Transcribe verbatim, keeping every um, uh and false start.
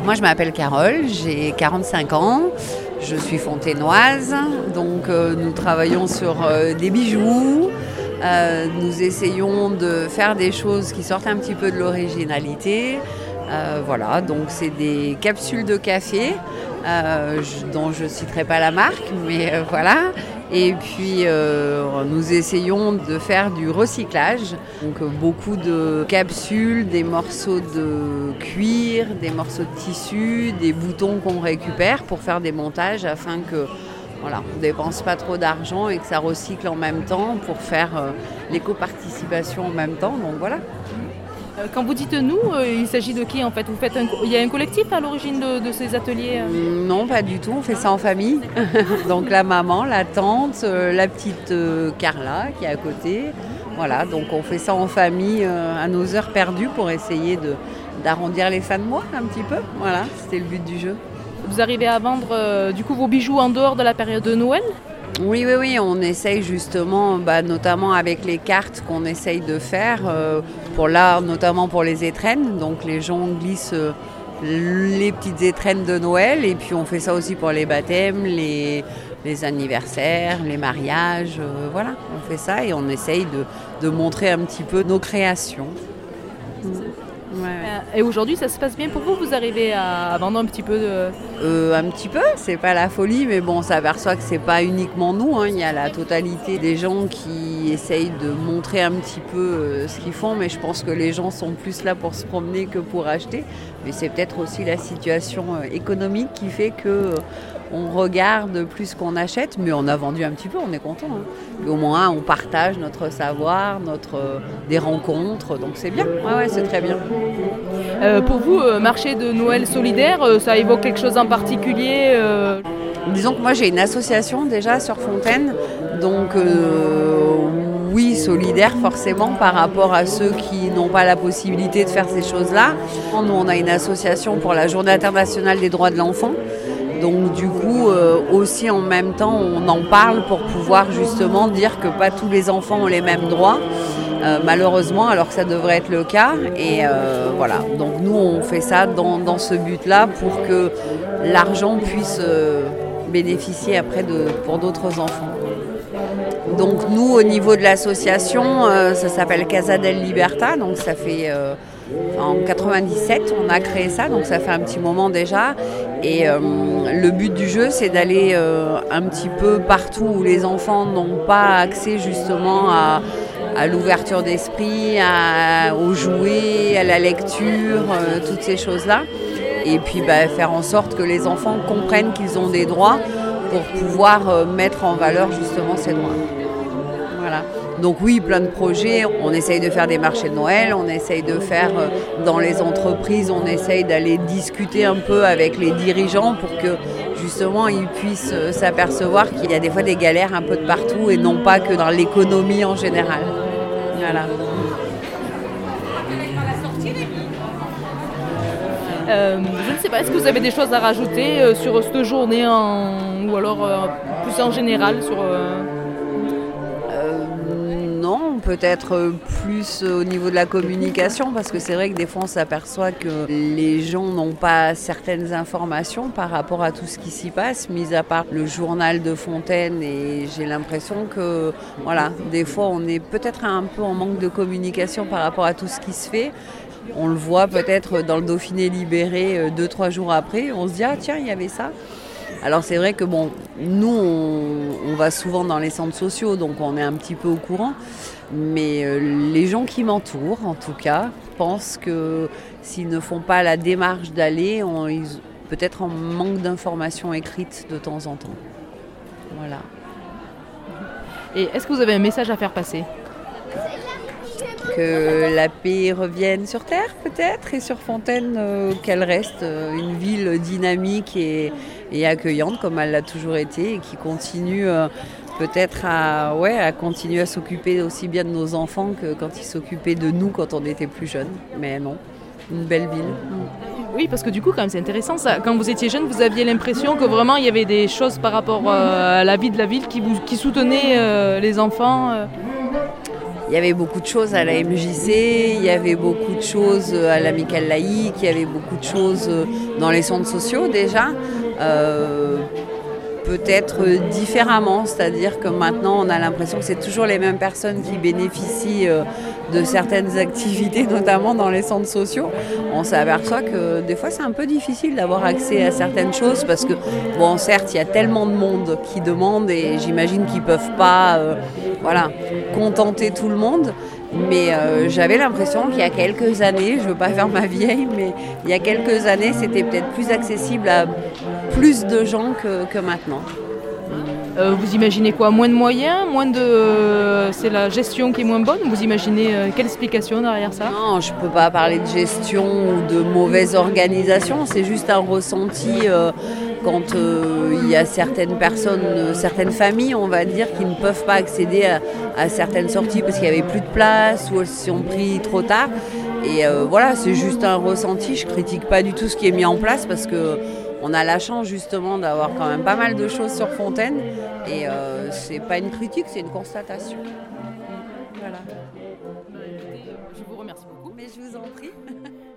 Moi, je m'appelle Carole, j'ai quarante-cinq ans, je suis fontainoise, donc euh, nous travaillons sur euh, des bijoux, euh, nous essayons de faire des choses qui sortent un petit peu de l'originalité. Euh, voilà, donc c'est des capsules de café, euh, je, dont je ne citerai pas la marque, mais euh, voilà. Et puis euh, nous essayons de faire du recyclage, donc euh, beaucoup de capsules, des morceaux de cuir, des morceaux de tissu, des boutons qu'on récupère pour faire des montages afin que voilà, on ne dépense pas trop d'argent et que ça recycle en même temps pour faire euh, l'éco-participation en même temps, donc voilà. Quand vous dites nous, euh, il s'agit de qui en fait? Vous faites un, il y a un collectif à l'origine de, de ces ateliers? euh... Non, pas du tout, on fait ça en famille. Donc la maman, la tante, euh, la petite euh, Carla qui est à côté. Voilà, donc on fait ça en famille euh, à nos heures perdues pour essayer de, d'arrondir les fins de mois un petit peu. Voilà, c'était le but du jeu. Vous arrivez à vendre euh, du coup vos bijoux en dehors de la période de Noël? Oui, oui, oui, on essaye justement, bah, notamment avec les cartes qu'on essaye de faire, euh, pour là, notamment pour les étrennes. Donc les gens glissent euh, les petites étrennes de Noël et puis on fait ça aussi pour les baptêmes, les, les anniversaires, les mariages. Euh, voilà, on fait ça et on essaye de, de montrer un petit peu nos créations. Mmh. Ouais, ouais. Et aujourd'hui, ça se passe bien pour vous? Vous arrivez à vendre un petit peu de... Euh, un petit peu, c'est pas la folie, mais bon, on s'aperçoit que c'est pas uniquement nous, hein. Il y a la totalité des gens qui essayent de montrer un petit peu euh, ce qu'ils font, mais je pense que les gens sont plus là pour se promener que pour acheter. Mais c'est peut-être aussi la situation euh, économique qui fait que euh, on regarde plus qu'on achète, mais on a vendu un petit peu, on est content. Hein. Et au moins, on partage notre savoir, notre, euh, des rencontres, donc c'est bien. Ouais, ouais, c'est très bien. Euh, pour vous, euh, marché de Noël solidaire, euh, ça évoque quelque chose en particulier euh... Disons que moi, j'ai une association déjà sur Fontaine, donc euh, oui, solidaire forcément par rapport à ceux qui n'ont pas la possibilité de faire ces choses-là. Nous, on a une association pour la Journée internationale des droits de l'enfant. Donc du coup, euh, aussi en même temps, on en parle pour pouvoir justement dire que pas tous les enfants ont les mêmes droits, euh, malheureusement, alors que ça devrait être le cas. Et euh, voilà, donc nous, on fait ça dans, dans ce but-là pour que l'argent puisse euh, bénéficier après de, pour d'autres enfants. Donc nous, au niveau de l'association, euh, ça s'appelle Casa del Libertà, donc ça fait... Euh, En quatre-vingt-dix-sept, on a créé ça, donc ça fait un petit moment déjà. Et euh, le but du jeu, c'est d'aller euh, un petit peu partout où les enfants n'ont pas accès justement à, à l'ouverture d'esprit, à, aux jouets, à la lecture, euh, toutes ces choses-là. Et puis bah, faire en sorte que les enfants comprennent qu'ils ont des droits pour pouvoir euh, mettre en valeur justement ces droits. Voilà. Donc oui, plein de projets, on essaye de faire des marchés de Noël, on essaye de faire dans les entreprises, on essaye d'aller discuter un peu avec les dirigeants pour que justement ils puissent s'apercevoir qu'il y a des fois des galères un peu de partout et non pas que dans l'économie en général. Voilà. Euh, je ne sais pas, est-ce que vous avez des choses à rajouter euh, sur cette journée en... ou alors euh, plus en général sur... Euh... Non, peut-être plus au niveau de la communication, parce que c'est vrai que des fois on s'aperçoit que les gens n'ont pas certaines informations par rapport à tout ce qui s'y passe, mis à part le journal de Fontaine, et j'ai l'impression que voilà, des fois on est peut-être un peu en manque de communication par rapport à tout ce qui se fait. On le voit peut-être dans le Dauphiné libéré deux, trois jours après, on se dit ah tiens, il y avait ça. Alors c'est vrai que bon, nous on, on va souvent dans les centres sociaux, donc on est un petit peu au courant, mais euh, les gens qui m'entourent en tout cas pensent que s'ils ne font pas la démarche d'aller, on, ils, peut-être en manque d'informations écrites de temps en temps. Voilà. Et est-ce que vous avez un message à faire passer ? Que la paix revienne sur Terre peut-être, et sur Fontaine, euh, qu'elle reste euh, une ville dynamique et, et accueillante comme elle l'a toujours été, et qui continue euh, peut-être à, ouais, à continuer à s'occuper aussi bien de nos enfants que quand ils s'occupaient de nous quand on était plus jeunes. Mais non, une belle ville. Oui, parce que du coup, quand même, c'est intéressant ça. Quand vous étiez jeune, vous aviez l'impression que vraiment il y avait des choses par rapport euh, à la vie de la ville qui, vous, qui soutenaient euh, les enfants euh... Il y avait beaucoup de choses à la M J C, il y avait beaucoup de choses à l'Amicale laïque, il y avait beaucoup de choses dans les centres sociaux déjà. Euh, peut-être différemment, c'est-à-dire que maintenant on a l'impression que c'est toujours les mêmes personnes qui bénéficient de certaines activités, notamment dans les centres sociaux. On s'aperçoit que des fois c'est un peu difficile d'avoir accès à certaines choses parce que, bon, certes, il y a tellement de monde qui demande et j'imagine qu'ils ne peuvent pas euh, voilà, contenter tout le monde. Mais euh, j'avais l'impression qu'il y a quelques années, je ne veux pas faire ma vieille, mais il y a quelques années, c'était peut-être plus accessible à plus de gens que, que maintenant. Euh, vous imaginez quoi? Moins de moyens? Moins de... Euh, c'est la gestion qui est moins bonne? Vous imaginez euh, quelle explication derrière ça? Non, je ne peux pas parler de gestion ou de mauvaise organisation, c'est juste un ressenti euh, quand euh, il y a certaines personnes, euh, certaines familles, on va dire, qui ne peuvent pas accéder à, à certaines sorties parce qu'il n'y avait plus de place ou elles se sont pris trop tard. Et euh, voilà, c'est juste un ressenti, je ne critique pas du tout ce qui est mis en place parce que on a la chance justement d'avoir quand même pas mal de choses sur Fontaine et euh, c'est pas une critique, c'est une constatation. Voilà. Je vous remercie beaucoup. Mais je vous en prie.